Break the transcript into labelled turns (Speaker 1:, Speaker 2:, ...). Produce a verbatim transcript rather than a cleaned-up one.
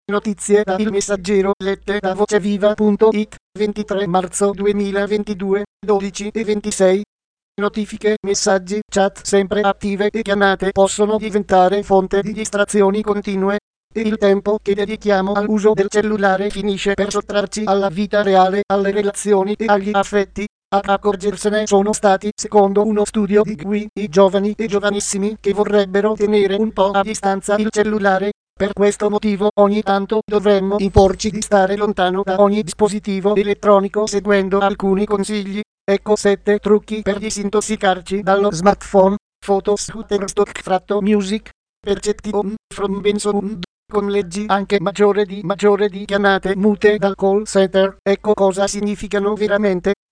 Speaker 1: Notizie da Il Messaggero, lette da voceviva punto it, ventitré marzo duemilaventidue, dodici e ventisei. Notifiche, messaggi, chat sempre attive e chiamate possono diventare fonte di distrazioni continue. E il tempo che dedichiamo all'uso del cellulare finisce per sottrarci alla vita reale, alle relazioni e agli affetti. A accorgersene sono stati, secondo uno studio di G U I, i giovani e giovanissimi che vorrebbero tenere un po' a distanza il cellulare. Per questo motivo ogni tanto dovremmo imporci di stare lontano da ogni dispositivo elettronico seguendo alcuni consigli. Ecco sette trucchi per disintossicarci dallo smartphone. Foto Shutterstock fratto music. Percezione from Benson. Con leggi anche maggiore di maggiore di chiamate mute dal call center. Ecco cosa significano veramente.